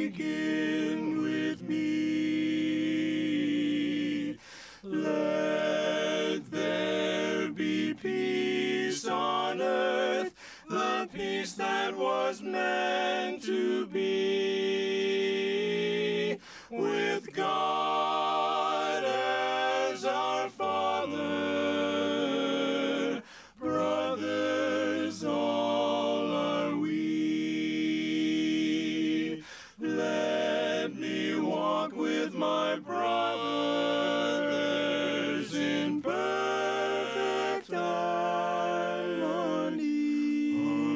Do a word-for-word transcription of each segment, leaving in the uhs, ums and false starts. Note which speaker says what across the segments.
Speaker 1: begin with me. Let there be peace on earth, the peace that was meant to be, with God as our Father, brothers all are we. Let me walk with my brothers in perfect harmony.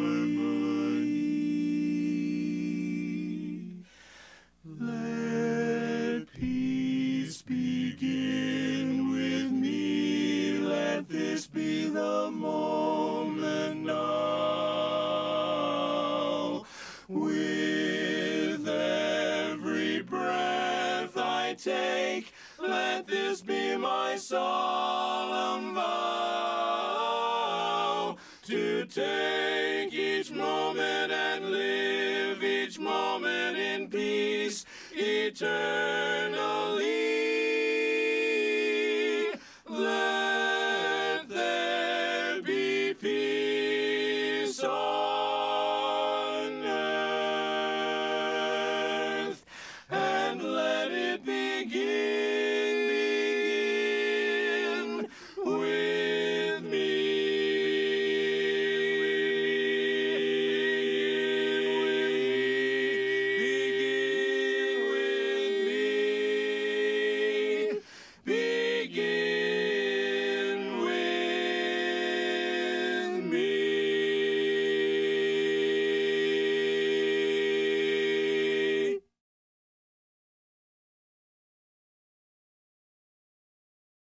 Speaker 1: Harmony. Let peace begin with me. Let this be the moment now. With every breath I take, let this be my solemn vow, to take each moment and live each moment in peace eternal.